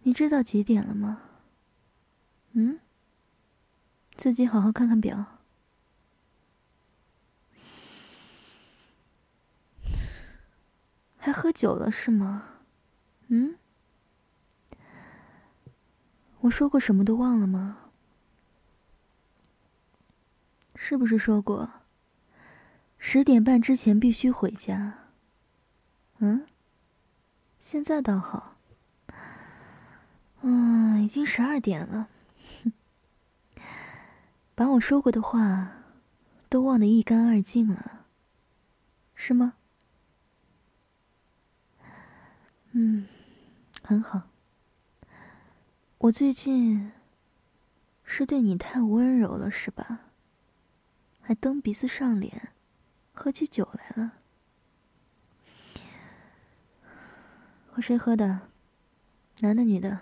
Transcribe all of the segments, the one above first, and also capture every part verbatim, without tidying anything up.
你知道几点了吗？嗯？自己好好看看表。还喝酒了是吗？嗯？我说过什么都忘了吗？是不是说过十点半之前必须回家？嗯？现在倒好。嗯，已经十二点了。把我说过的话都忘得一干二净了，是吗？嗯，很好。我最近是对你太温柔了，是吧？还蹬鼻子上脸，喝起酒来了。和谁喝的？男的女的？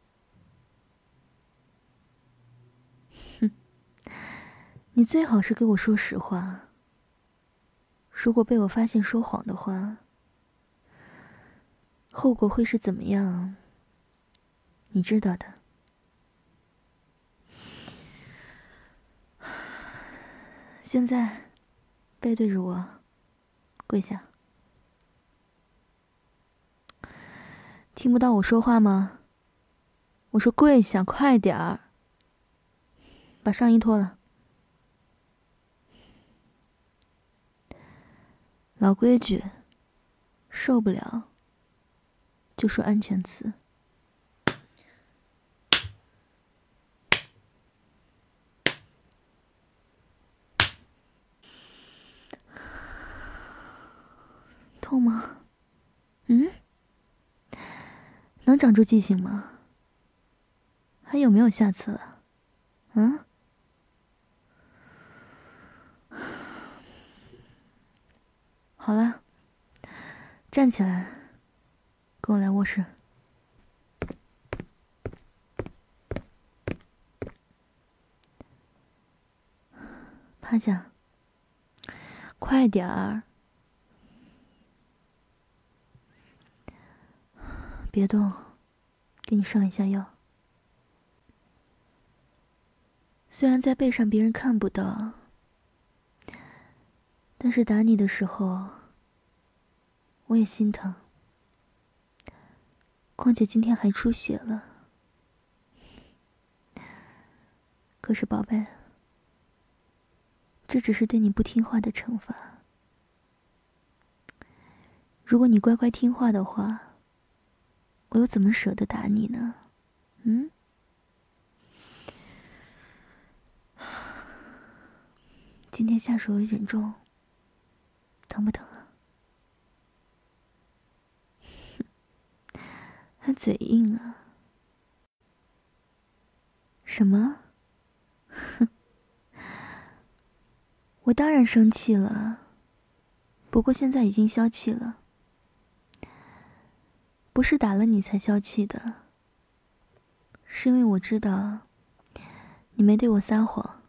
哼，你最好是给我说实话。如果被我发现说谎的话，后果会是怎么样？你知道的。现在，背对着我，跪下。听不到我说话吗？我说跪下，快点儿。把上衣脱了。老规矩，受不了就说安全词。痛吗？嗯？能长住记性吗？还有没有下次了？嗯？好了，站起来，跟我来卧室。趴下，快点儿，别动，给你上一下药。虽然在背上别人看不到，但是打你的时候，我也心疼。况且今天还出血了。可是宝贝，这只是对你不听话的惩罚。如果你乖乖听话的话，我又怎么舍得打你呢？嗯？今天下手有点重，疼不疼啊？还嘴硬啊？什么？哼！我当然生气了，不过现在已经消气了。不是打了你才消气的，是因为我知道你没对我撒谎。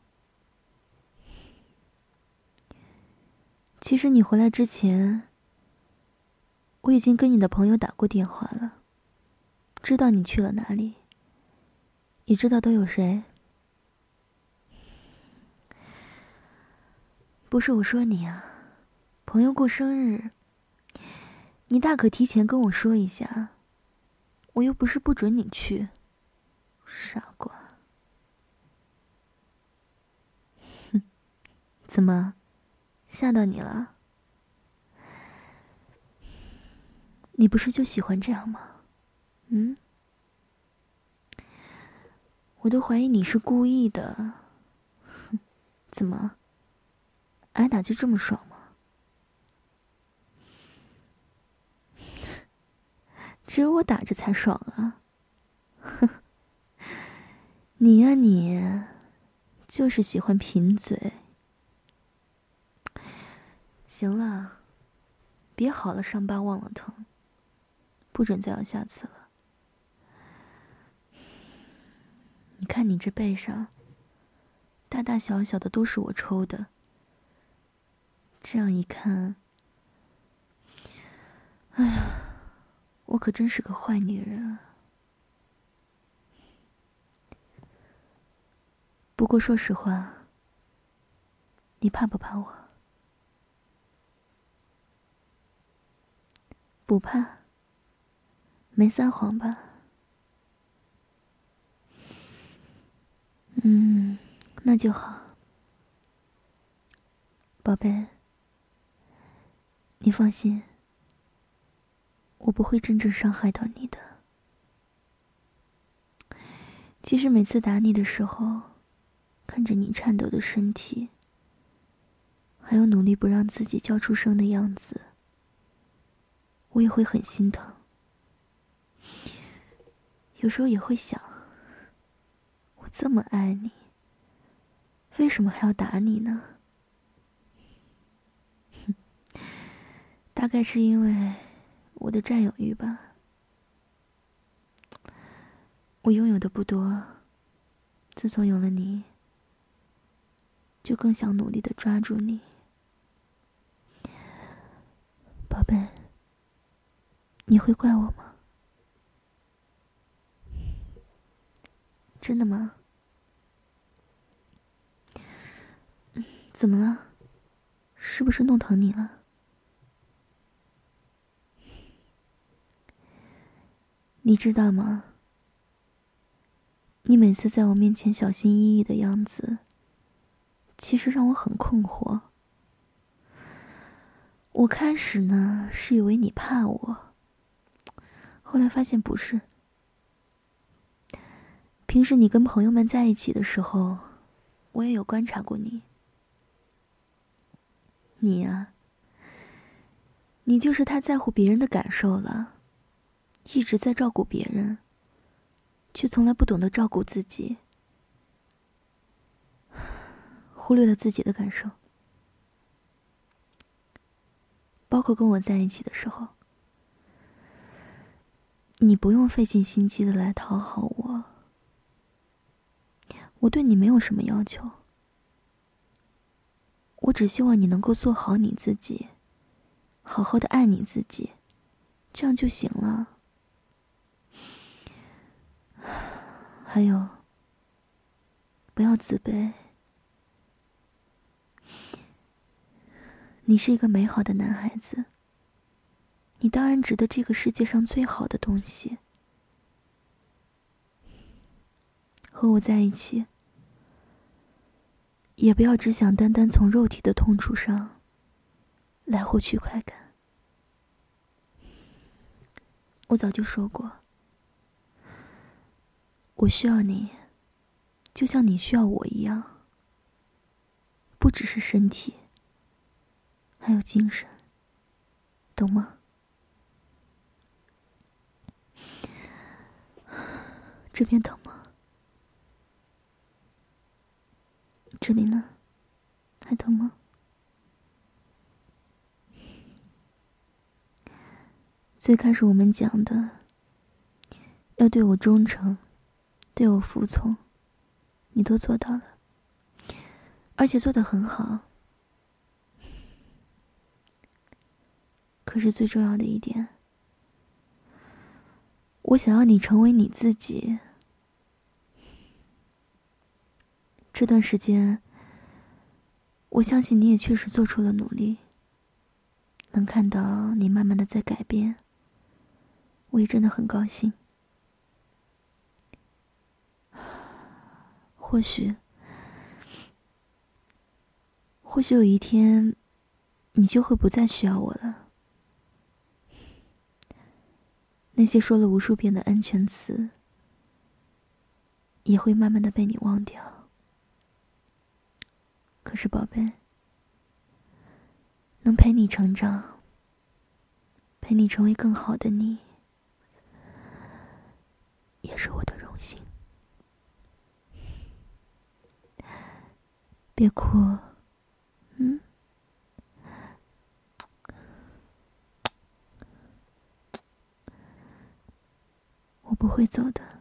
其实你回来之前，我已经跟你的朋友打过电话了，知道你去了哪里，也知道都有谁。不是我说你啊，朋友过生日，你大可提前跟我说一下，我又不是不准你去。傻瓜。哼，怎么，吓到你了？你不是就喜欢这样吗？嗯？我都怀疑你是故意的。哼，怎么，挨打就这么爽吗？只有我打着才爽啊！哼，你呀你，就是喜欢贫嘴。行了，别好了伤疤忘了疼，不准再有下次了。你看你这背上，大大小小的都是我抽的。这样一看，哎呀，我可真是个坏女人啊！ 不过说实话，你怕不怕我？不怕，没撒谎吧？嗯，那就好。宝贝，你放心，我不会真正伤害到你的。其实每次打你的时候，看着你颤抖的身体，还有努力不让自己叫出声的样子，我也会很心疼。有时候也会想，我这么爱你，为什么还要打你呢？大概是因为我的占有欲吧。我拥有的不多，自从有了你，就更想努力地抓住你。宝贝，你会怪我吗？真的吗？怎么了？是不是弄疼你了？你知道吗？你每次在我面前小心翼翼的样子，其实让我很困惑。我开始呢，是以为你怕我，后来发现不是。平时你跟朋友们在一起的时候，我也有观察过你。你呀，你就是太在乎别人的感受了，一直在照顾别人，却从来不懂得照顾自己，忽略了自己的感受。包括跟我在一起的时候，你不用费尽心机的来讨好我，我对你没有什么要求，我只希望你能够做好你自己，好好的爱你自己，这样就行了。还有，不要自卑。你是一个美好的男孩子，你当然值得这个世界上最好的东西。和我在一起，也不要只想单单从肉体的痛楚上来获取快感。我早就说过，我需要你，就像你需要我一样，不只是身体，还有精神，懂吗？这边疼吗？这里呢？还疼吗？最开始我们讲的，要对我忠诚，对我服从，你都做到了，而且做得很好。可是最重要的一点，我想要你成为你自己。这段时间，我相信你也确实做出了努力，能看到你慢慢的在改变，我也真的很高兴。或许，或许有一天，你就会不再需要我了。那些说了无数遍的安全词，也会慢慢的被你忘掉。可是宝贝，能陪你成长，陪你成为更好的你，也是我的荣幸。别哭，嗯？我不会走的。